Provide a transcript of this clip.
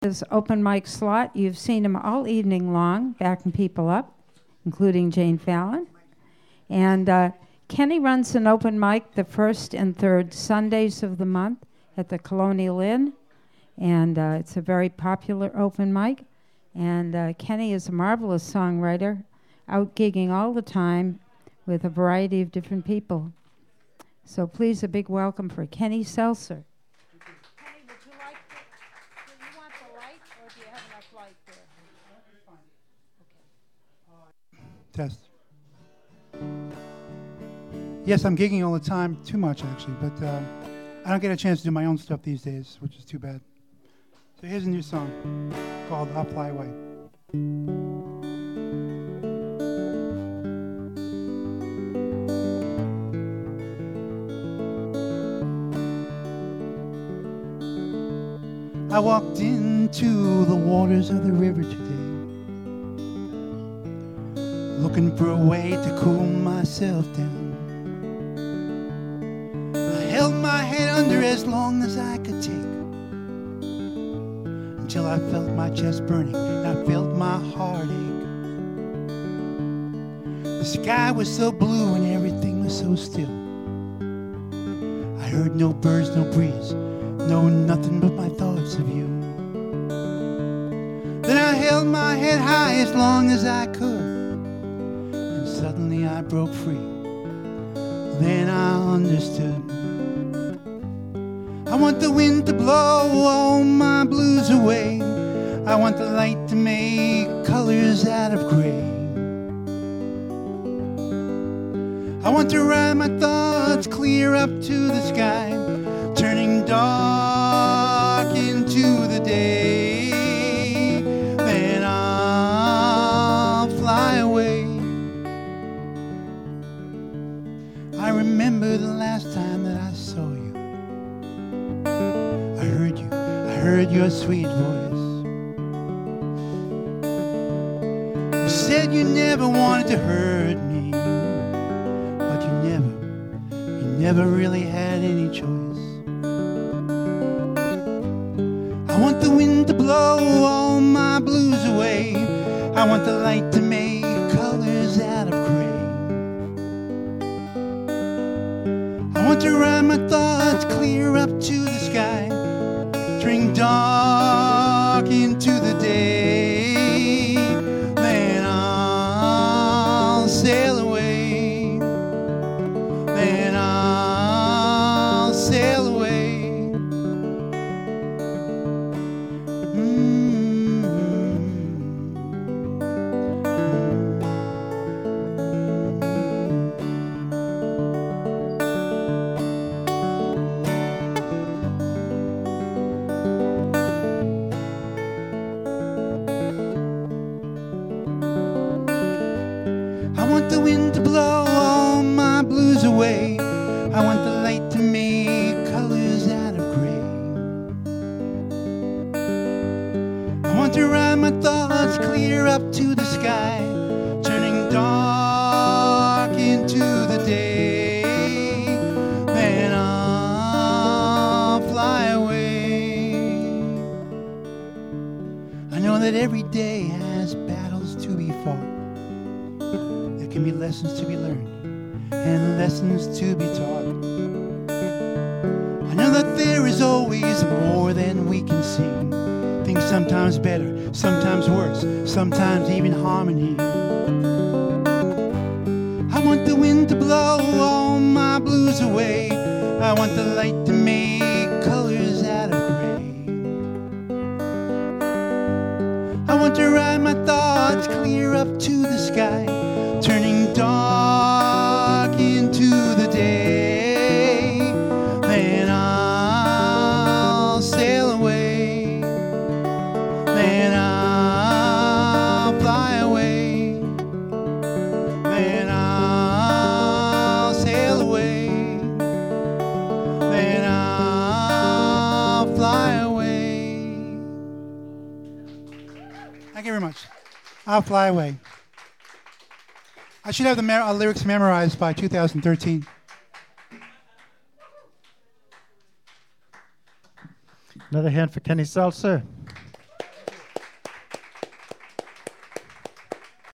His open mic slot. You've seen him all evening long, backing people up, including Jane Fallon. And Kenny runs an open mic the first and third Sundays of the month at the Colonial Inn. And it's a very popular open mic. And Kenny is a marvelous songwriter, out gigging all the time with a variety of different people. So please, a big welcome for Kenny Seltzer. Kenny, would you like to, do you want the light, or do you have enough light there? Okay. Test. Yes, I'm gigging all the time, too much actually, but I don't get a chance to do my own stuff these days, which is too bad. So here's a new song called I'll Fly Away. I walked into the waters of the river today, looking for a way to cool myself down. I held my head under as long as I could take, until I felt my chest burning and I felt my heart ache. The sky was so blue and everything was so still. I heard no birds, no breeze, no nothing but my thoughts of you. Then I held my head high as long as I could, and suddenly I broke free. Then I understood. I want the wind to blow all my blues away. I want the light to make colors out of gray. I want to ride my thoughts clear up to the sky, turning dark into the day. Then I'll fly away. I remember the last time that I saw you. I heard your sweet voice. You said you never wanted to hurt me, but you never really had any choice. I want the wind to blow all my blues away. I want the light to make colors out of gray. I want to ride my thoughts clear up to the sky, turning dark into the day. Then I'll sail away. Then I'll sail away. I want the wind to blow all my blues away. I want the light to make colors out of gray. I want to ride my thoughts clear up to the sky, turning dark into the day. Then I'll fly away. I know that every day has battles to be fought. There can be lessons to be learned and lessons to be taught. I know that there is always more than we can see. Things sometimes better, sometimes worse, sometimes even harmony. I want the wind to blow all my blues away. I want the light to make colors out of gray. I want to ride my thoughts clear up to the sky, turning dark into the day. Then I'll sail away. Then I'll fly away. Then I'll sail away. Then I'll fly away. Thank you very much. I'll fly away. I should have the lyrics memorized by 2013. Another hand for Kenny Seltzer.